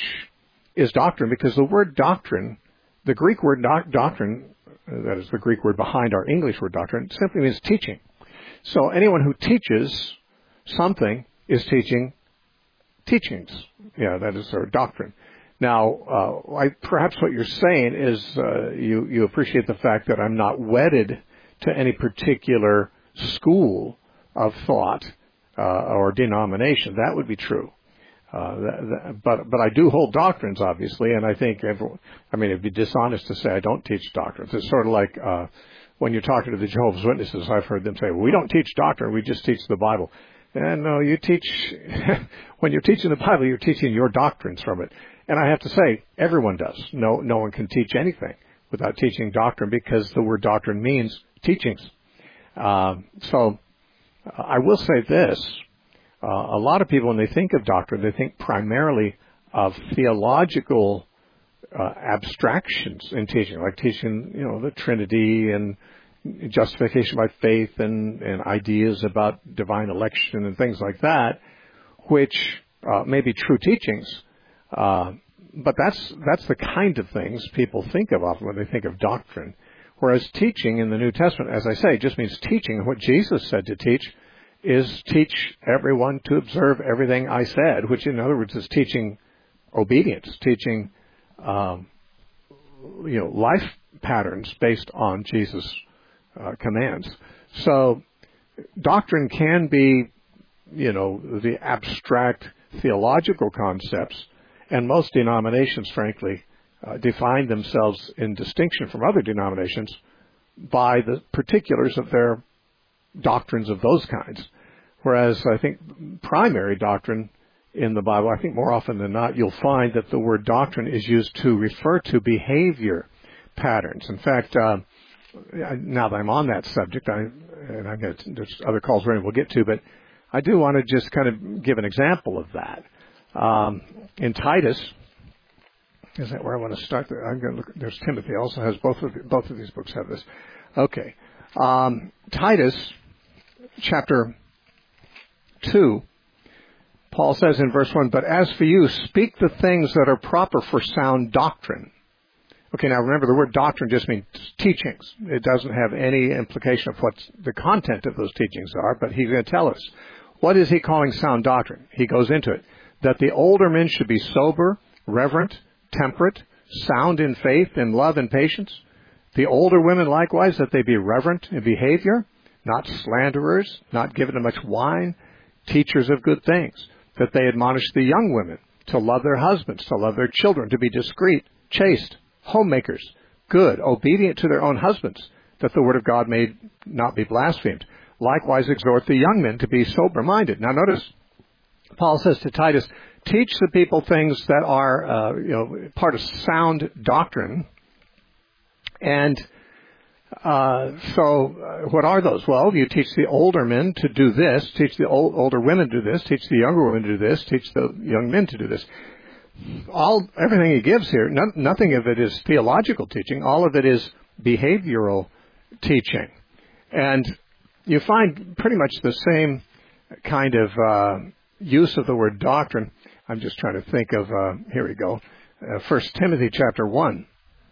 is doctrine, because the word doctrine, the Greek word doc- doctrine, that is the Greek word behind our English word doctrine, simply means teaching. So anyone who teaches something is teaching teachings. Yeah, that is their doctrine. Now, uh, I, perhaps what you're saying is uh, you, you appreciate the fact that I'm not wedded to any particular school of thought uh, or denomination. That would be true. Uh, that, that, but but I do hold doctrines, obviously, and I think everyone, I mean, it'd be dishonest to say I don't teach doctrines. It's sort of like uh, when you're talking to the Jehovah's Witnesses, I've heard them say, well, we don't teach doctrine, we just teach the Bible. And no, you teach, when you're teaching the Bible, you're teaching your doctrines from it. And I have to say, everyone does. No, no one can teach anything without teaching doctrine, because the word doctrine means teachings. Uh, so I will say this. uh, a lot of people, when they think of doctrine, they think primarily of theological uh, abstractions in teaching, like teaching, you know, the Trinity and justification by faith and, and ideas about divine election and things like that, which uh, may be true teachings. Uh, but that's that's the kind of things people think of often when they think of doctrine. Whereas teaching in the New Testament, as I say, just means teaching. And what Jesus said to teach is teach everyone to observe everything I said, which in other words is teaching obedience, teaching um, you know life patterns based on Jesus' uh, commands. So doctrine can be, you know, the abstract theological concepts, and most denominations, frankly, uh, define themselves in distinction from other denominations by the particulars of their doctrines of those kinds. Whereas I think primary doctrine in the Bible, I think more often than not, you'll find that the word doctrine is used to refer to behavior patterns. In fact, uh, now that I'm on that subject, I, and I got there's other calls we'll get to, but I do want to just kind of give an example of that. Um, in Titus, is that where I want to start? I'm going to look. There's Timothy also has both of the, both of these books have this. Okay, um, Titus chapter two. Paul says in verse one, "But as for you, speak the things that are proper for sound doctrine." Okay, now remember the word doctrine just means teachings. It doesn't have any implication of what the content of those teachings are, but he's going to tell us. What is he calling sound doctrine? He goes into it. That the older men should be sober, reverent, temperate, sound in faith, in love and patience. The older women likewise, that they be reverent in behavior, not slanderers, not given to much wine, teachers of good things. That they admonish the young women to love their husbands, to love their children, to be discreet, chaste, homemakers, good, obedient to their own husbands, that the word of God may not be blasphemed. Likewise exhort the young men to be sober-minded. Now notice, Paul says to Titus, teach the people things that are, uh, you know, part of sound doctrine. And uh, so uh, what are those? Well, you teach the older men to do this, teach the old, older women to do this, teach the younger women to do this, teach the young men to do this. All everything he gives here, no, nothing of it is theological teaching. All of it is behavioral teaching. And you find pretty much the same kind of uh, use of the word doctrine. I'm just trying to think of, uh, here we go, uh, First Timothy chapter one.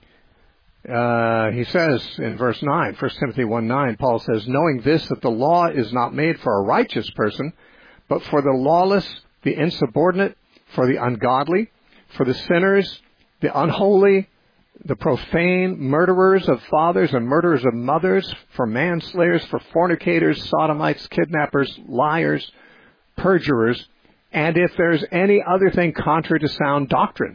Uh, he says in verse nine, First Timothy one nine, Paul says, knowing this, that the law is not made for a righteous person, but for the lawless, the insubordinate, for the ungodly, for the sinners, the unholy, the profane, murderers of fathers and murderers of mothers, for manslayers, for fornicators, sodomites, kidnappers, liars, perjurers, and if there's any other thing contrary to sound doctrine.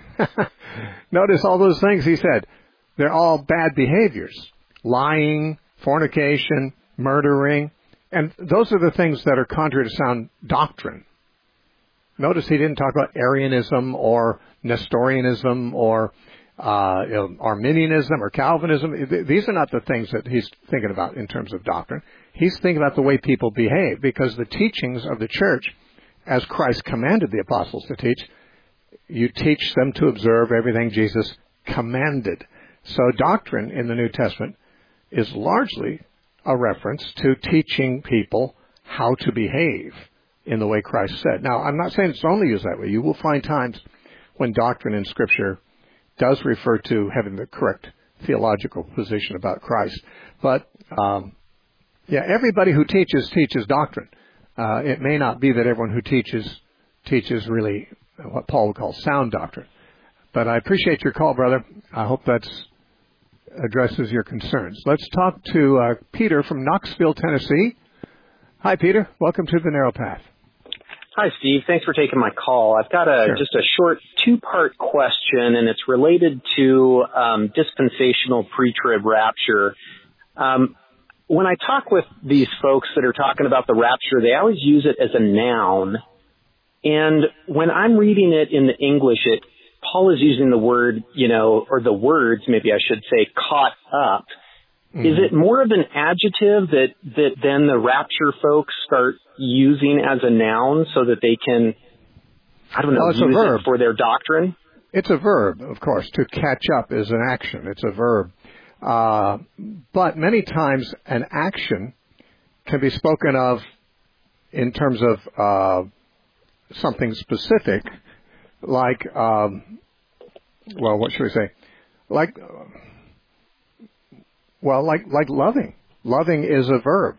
Notice all those things he said. They're all bad behaviors. Lying, fornication, murdering, and those are the things that are contrary to sound doctrine. Notice he didn't talk about Arianism or Nestorianism or uh, you know, Arminianism or Calvinism. These are not the things that he's thinking about in terms of doctrine. He's thinking about the way people behave, because the teachings of the church, as Christ commanded the apostles to teach, you teach them to observe everything Jesus commanded. So doctrine in the New Testament is largely a reference to teaching people how to behave in the way Christ said. Now, I'm not saying it's only used that way. You will find times when doctrine in Scripture does refer to having the correct theological position about Christ. But, um, yeah, everybody who teaches, teaches doctrine. Uh, it may not be that everyone who teaches, teaches really what Paul would call sound doctrine. But I appreciate your call, brother. I hope that addresses your concerns. Let's talk to uh, Peter from Knoxville, Tennessee. Hi, Peter. Welcome to the Narrow Path. Hi, Steve. Thanks for taking my call. I've got a sure. just a short two-part question, and it's related to um, dispensational pre-trib rapture. Um, when I talk with these folks that are talking about the rapture, they always use it as a noun. And when I'm reading it in the English, it Paul is using the word, you know, or the words, maybe I should say, caught up. Mm-hmm. Is it more of an adjective that, that then the rapture folks start using as a noun so that they can, I don't know, well, use it for their doctrine? It's a verb, of course. To catch up is an action. It's a verb. Uh, but many times an action can be spoken of in terms of uh, something specific, like, um, well, what should we say? Like, well, like like loving. Loving is a verb.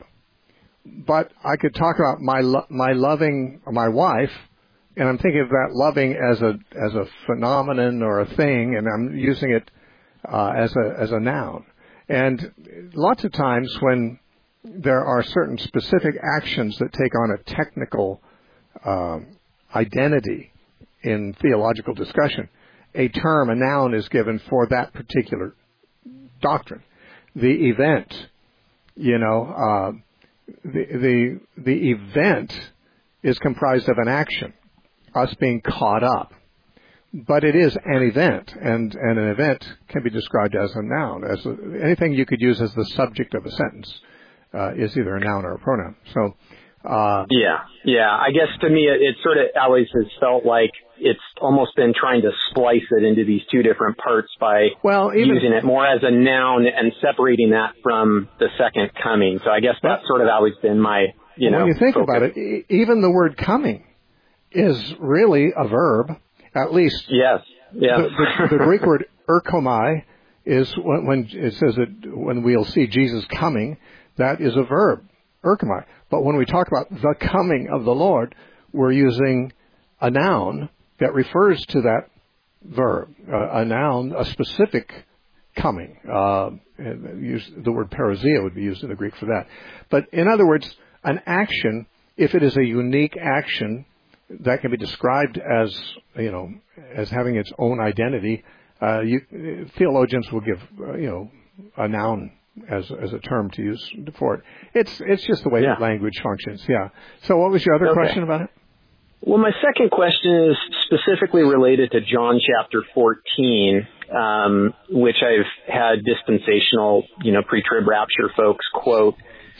But I could talk about my lo- my loving my wife, and I'm thinking of that loving as a as a phenomenon or a thing, and I'm using it uh, as a as a noun. And lots of times when there are certain specific actions that take on a technical um, identity in theological discussion, a term, a noun is given for that particular doctrine. The event, you know, uh, the, the, the event is comprised of an action, us being caught up. But it is an event, and, and an event can be described as a noun. As a, anything you could use as the subject of a sentence uh, is either a noun or a pronoun. So, uh, yeah, yeah. I guess to me, it, it sort of always has felt like it's almost been trying to splice it into these two different parts by well, even, using it more as a noun and separating that from the second coming. So I guess that's sort of always been my, you know, when you think focus. about it, e- even the word coming is really a verb. At least, yes, yes. The, the, the Greek word erkomai is when, when it says that when we'll see Jesus coming, that is a verb, erkomai. But when we talk about the coming of the Lord, we're using a noun that refers to that verb, uh, a noun, a specific coming. Uh, use, the word parousia would be used in the Greek for that. But in other words, an action, if it is a unique action, that can be described as, you know, as having its own identity. Uh, you, theologians will give, uh, you know, a noun as as a term to use for it. It's it's just the way yeah. that language functions. Yeah. So, what was your other okay. question about it? Well, my second question is specifically related to John chapter fourteen, um, which I've had dispensational, you know, pre-trib rapture folks quote.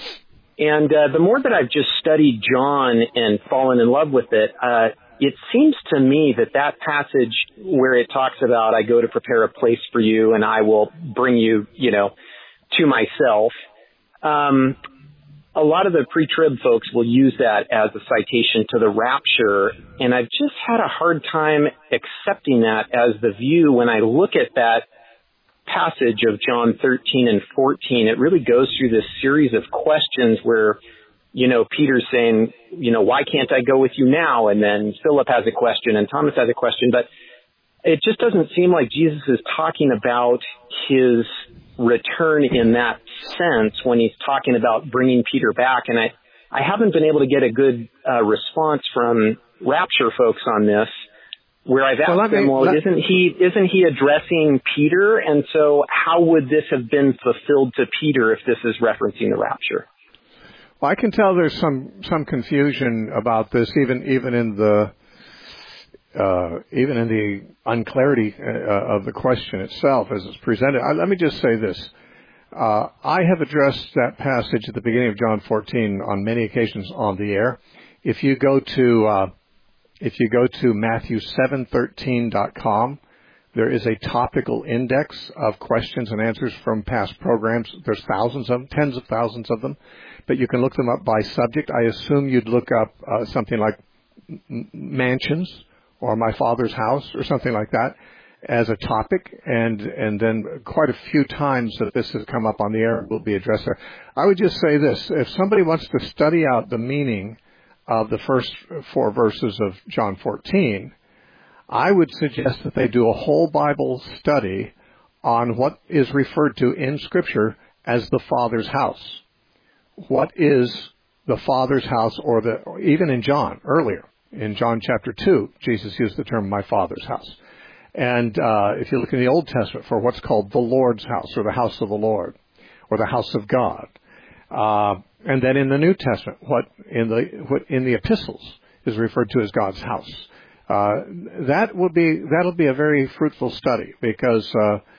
And uh, the more that I've just studied John and fallen in love with it, uh, it seems to me that that passage where it talks about, I go to prepare a place for you and I will bring you, you know, to myself, um, a lot of the pre-trib folks will use that as a citation to the rapture. And I've just had a hard time accepting that as the view when I look at that passage of John thirteen and fourteen. It really goes through this series of questions where, you know, Peter's saying, you know, why can't I go with you now? And then Philip has a question and Thomas has a question, but it just doesn't seem like Jesus is talking about his return in that sense when he's talking about bringing Peter back. And I, I haven't been able to get a good uh, response from rapture folks on this, where I've asked well, them, well, let, isn't he isn't he addressing Peter? And so how would this have been fulfilled to Peter if this is referencing the rapture? Well, I can tell there's some, some confusion about this, even even in the uh, even in the unclarity uh, of the question itself as it's presented. I, let me just say this: uh, I have addressed that passage at the beginning of John fourteen on many occasions on the air. If you go to uh, If you go to Matthew seven thirteen dot com, there is a topical index of questions and answers from past programs. There's thousands of them, tens of thousands of them, but you can look them up by subject. I assume you'd look up uh, something like m- mansions or my father's house or something like that as a topic, and and then quite a few times that this has come up on the air will be addressed there. I would just say this: if somebody wants to study out the meaning of the first four verses of John fourteen, I would suggest that they do a whole Bible study on what is referred to in Scripture as the Father's house. What is the Father's house, or the or even in John, earlier, in John chapter two, Jesus used the term, my Father's house. And uh, if you look in the Old Testament for what's called the Lord's house, or the house of the Lord, or the house of God, uh, and then in the New Testament, what in the what in the epistles is referred to as God's house. Uh, that will be that'll be a very fruitful study, because uh,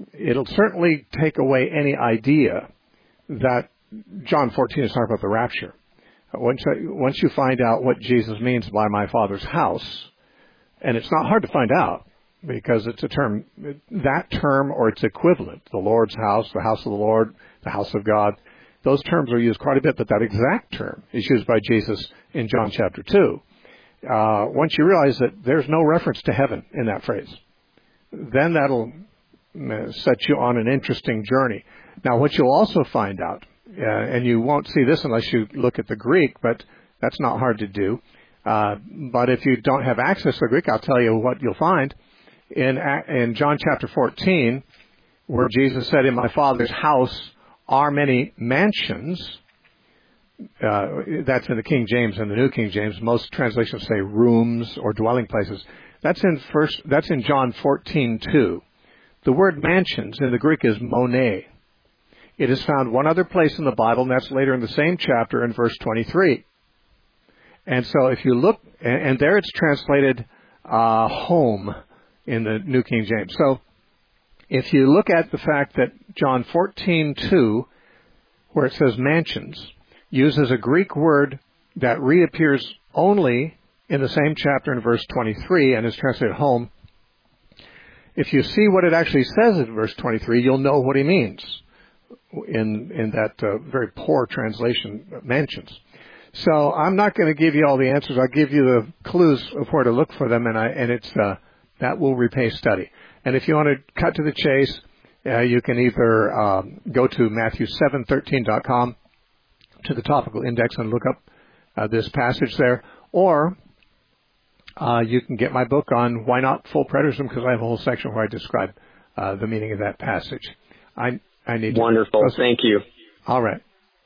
it'll certainly take away any idea that John fourteen is talking about the rapture. Once, once you find out what Jesus means by my Father's house, and it's not hard to find out because it's a term, that term or its equivalent, the Lord's house, the house of the Lord, the house of God, those terms are used quite a bit, but that exact term is used by Jesus in John chapter two. Uh, once you realize that there's no reference to heaven in that phrase, then that'll set you on an interesting journey. Now, what you'll also find out, uh, and you won't see this unless you look at the Greek, but that's not hard to do. Uh, but if you don't have access to the Greek, I'll tell you what you'll find. In, in John chapter fourteen, where Jesus said, in my Father's house are many mansions, uh, that's in the King James and the New King James. Most translations say rooms or dwelling places. That's in first, that's in John fourteen two. The word mansions in the Greek is monē. It is found one other place in the Bible, and that's later in the same chapter in verse twenty-three. And so if you look, and, and there it's translated uh, home in the New King James. So if you look at the fact that John fourteen two, where it says mansions, uses a Greek word that reappears only in the same chapter in verse twenty-three and is translated home, if you see what it actually says in verse twenty-three, you'll know what he means in in that uh, very poor translation, mansions. So I'm not going to give you all the answers. I'll give you the clues of where to look for them, and I and it's uh, that will repay study. And if you want to cut to the chase, uh, you can either um, go to Matthew seven thirteen dot com to the topical index and look up uh, this passage there, or uh, you can get my book on why not full preterism, because I have a whole section where I describe uh, the meaning of that passage. I I need wonderful. To, Thank you. All right.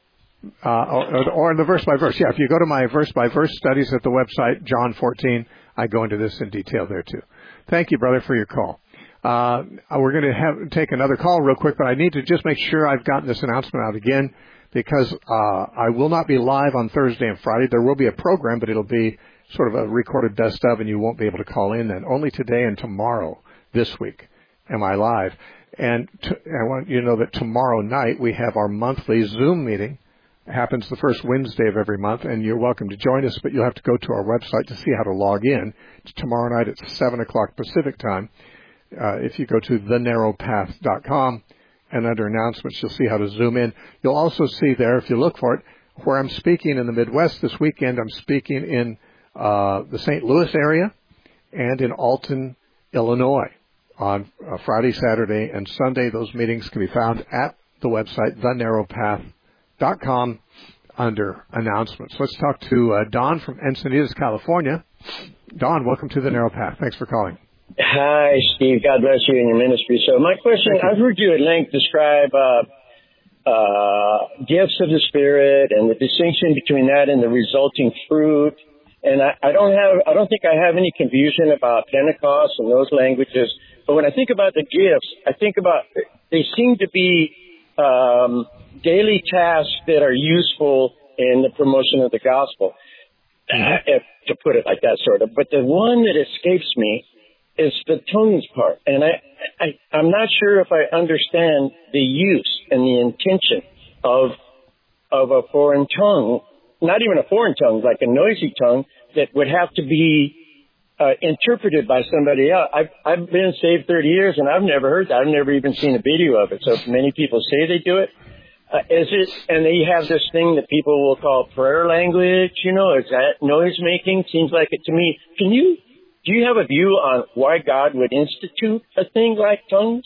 Uh, or, or in the verse by verse. Yeah, if you go to my verse by verse studies at the website, John fourteen, I go into this in detail there too. Thank you, brother, for your call. Uh, we're going to have take another call real quick, but I need to just make sure I've gotten this announcement out again, because uh, I will not be live on Thursday and Friday. There will be a program, but it'll be sort of a recorded best of, and you won't be able to call in then. Only today and tomorrow, this week, am I live. And t- I want you to know that tomorrow night we have our monthly Zoom meeting. It happens the first Wednesday of every month, and you're welcome to join us, but you'll have to go to our website to see how to log in. It's tomorrow night at seven o'clock Pacific time. Uh, if you go to the narrow path dot com and under announcements, you'll see how to Zoom in. You'll also see there, if you look for it, where I'm speaking in the Midwest this weekend. I'm speaking in uh, the Saint Louis area and in Alton, Illinois on uh, Friday, Saturday, and Sunday. Those meetings can be found at the website, the narrow path dot com, under announcements. Let's talk to uh, Don from Encinitas, California. Don, welcome to the Narrow Path. Thanks for calling. Hi, Steve. God bless you and your ministry. So my question, I've heard you at length describe uh, uh, gifts of the Spirit and the distinction between that and the resulting fruit. And I, I don't have, I don't think I have any confusion about Pentecost and those languages. But when I think about the gifts, I think about, they seem to be um, daily tasks that are useful in the promotion of the gospel, uh, if, to put it like that, sort of. But the one that escapes me is the tongues part. And I, I, I'm not sure if I understand the use and the intention of, of a foreign tongue, not even a foreign tongue, like a noisy tongue that would have to be uh, interpreted by somebody else. I've, I've been saved thirty years and I've never heard that. I've never even seen a video of it. So many people say they do it. Uh, is it, and they have this thing that people will call prayer language, you know, is that noise making? Seems like it to me. Can you, do you have a view on why God would institute a thing like tongues?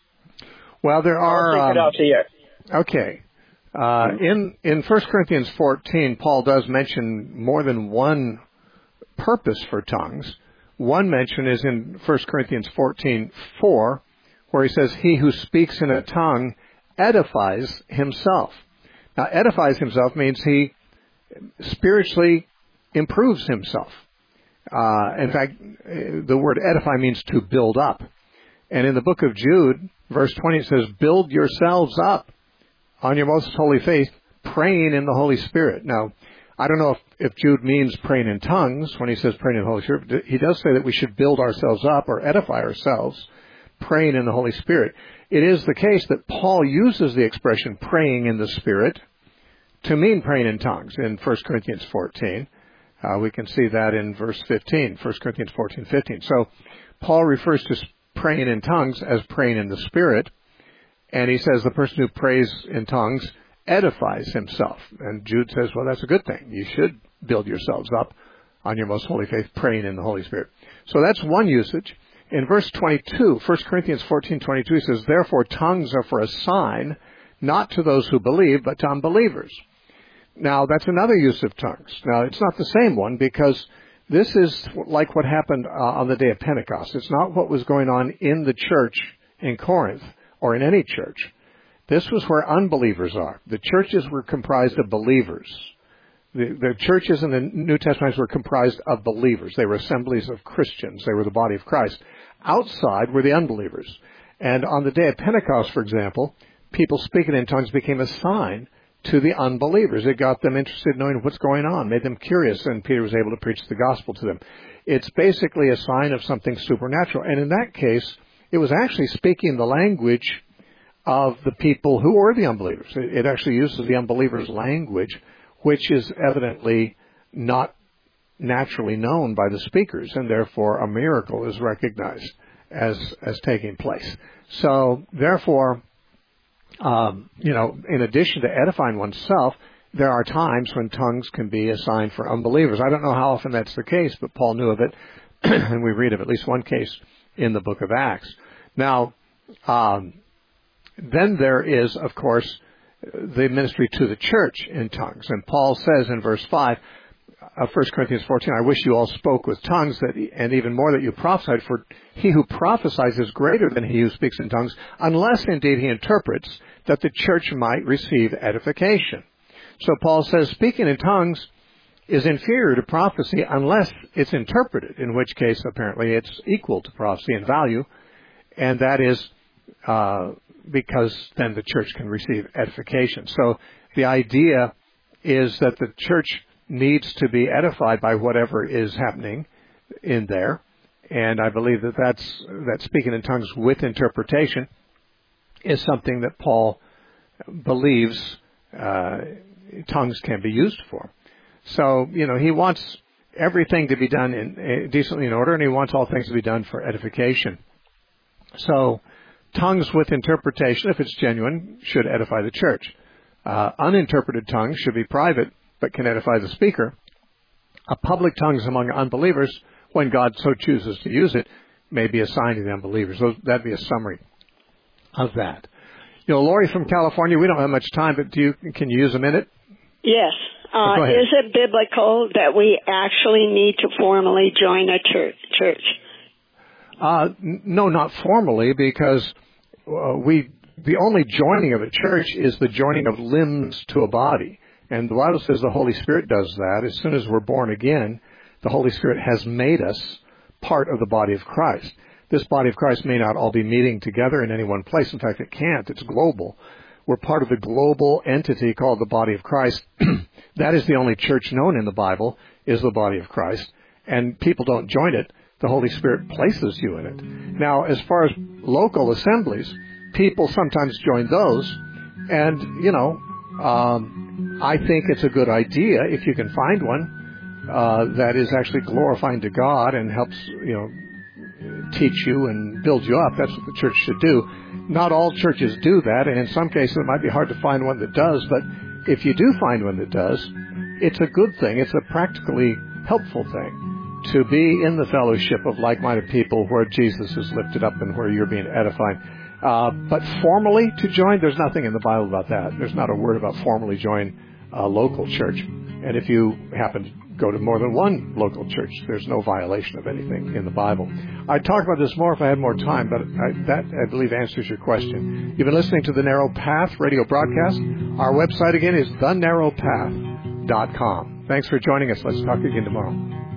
Well, there are, I'll take it um, off the air. Okay. Uh, in, in First Corinthians fourteen, Paul does mention more than one purpose for tongues. One mention is in First Corinthians fourteen four, where he says, he who speaks in a tongue edifies himself. Now, edifies himself means he spiritually improves himself. Uh, in fact, the word edify means to build up. And in the book of Jude, verse twenty, it says, build yourselves up on your most holy faith, praying in the Holy Spirit. Now, I don't know if, if Jude means praying in tongues when he says praying in the Holy Spirit. He does say that we should build ourselves up or edify ourselves, praying in the Holy Spirit. it is the case that Paul uses the expression praying in the Spirit to mean praying in tongues in First Corinthians fourteen. Uh, we can see that in verse fifteen, First Corinthians fourteen, fifteen. So Paul refers to praying in tongues as praying in the Spirit, and he says the person who prays in tongues edifies himself. And Jude says, well, that's a good thing. You should build yourselves up on your most holy faith, praying in the Holy Spirit. So that's one usage. In verse twenty-two, First Corinthians fourteen, twenty-two, he says, therefore tongues are for a sign, not to those who believe, but to unbelievers. Now, that's another use of tongues. Now, it's not the same one because this is like what happened uh, on the day of Pentecost. It's not what was going on in the church in Corinth or in any church. This was where unbelievers are. The churches were comprised of believers. The, the churches in the New Testament were comprised of believers. They were assemblies of Christians. They were the body of Christ. Outside were the unbelievers. And on the day of Pentecost, for example, people speaking in tongues became a sign to the unbelievers. It got them interested in knowing what's going on, made them curious, and Peter was able to preach the gospel to them. It's basically a sign of something supernatural. And in that case, it was actually speaking the language of the people who were the unbelievers. It actually uses the unbelievers' language, which is evidently not naturally known by the speakers, and therefore a miracle is recognized as as taking place. So, therefore, um, you know, in addition to edifying oneself, there are times when tongues can be a sign for unbelievers. I don't know how often that's the case, but Paul knew of it, and we read of at least one case in the book of Acts. Now, um, then there is, of course, the ministry to the church in tongues. And Paul says in verse five of First Corinthians fourteen, I wish you all spoke with tongues, that, and even more that you prophesied, for he who prophesies is greater than he who speaks in tongues, unless indeed he interprets, that the church might receive edification. So Paul says speaking in tongues is inferior to prophecy unless it's interpreted, in which case apparently it's equal to prophecy in value, and that is uh, because then the church can receive edification. So the idea is that the church needs to be edified by whatever is happening in there, and I believe that that's that speaking in tongues with interpretation is something that Paul believes uh, tongues can be used for. So, you know, he wants everything to be done in, uh, decently in order, and he wants all things to be done for edification. So, tongues with interpretation, if it's genuine, should edify the church. Uh, uninterpreted tongues should be private, but can edify the speaker. A public tongues among unbelievers, when God so chooses to use it, may be a sign to the unbelievers. So that'd be a summary of that. You know, Lori from California, we don't have much time, but do you can you use a minute? Yes. Uh, is it biblical that we actually need to formally join a church? church? Uh, n- no, not formally, because uh, we the only joining of a church is the joining of limbs to a body. And the Bible says the Holy Spirit does that. As soon as we're born again, the Holy Spirit has made us part of the body of Christ. This body of Christ may not all be meeting together in any one place. In fact, it can't. It's global. We're part of the global entity called the body of Christ. That is the only church known in the Bible, is the body of Christ. And people don't join it. The Holy Spirit places you in it. Now, as far as local assemblies, people sometimes join those. And, you know, um, I think it's a good idea, if you can find one, uh, that is actually glorifying to God and helps, you know, teach you and build you up. That's what the church should do. Not all churches do that, and in some cases it might be hard to find one that does, but if you do find one that does, it's a good thing. It's a practically helpful thing to be in the fellowship of like-minded people where Jesus is lifted up and where you're being edified. Uh, but formally to join, there's nothing in the Bible about that. There's not a word about formally join a local church. And if you happen to go to more than one local church, there's no violation of anything in the Bible. I'd talk about this more if I had more time, but I, that, I believe, answers your question. You've been listening to the Narrow Path radio broadcast. Our website, again, is the narrow path dot com. Thanks for joining us. Let's talk again tomorrow.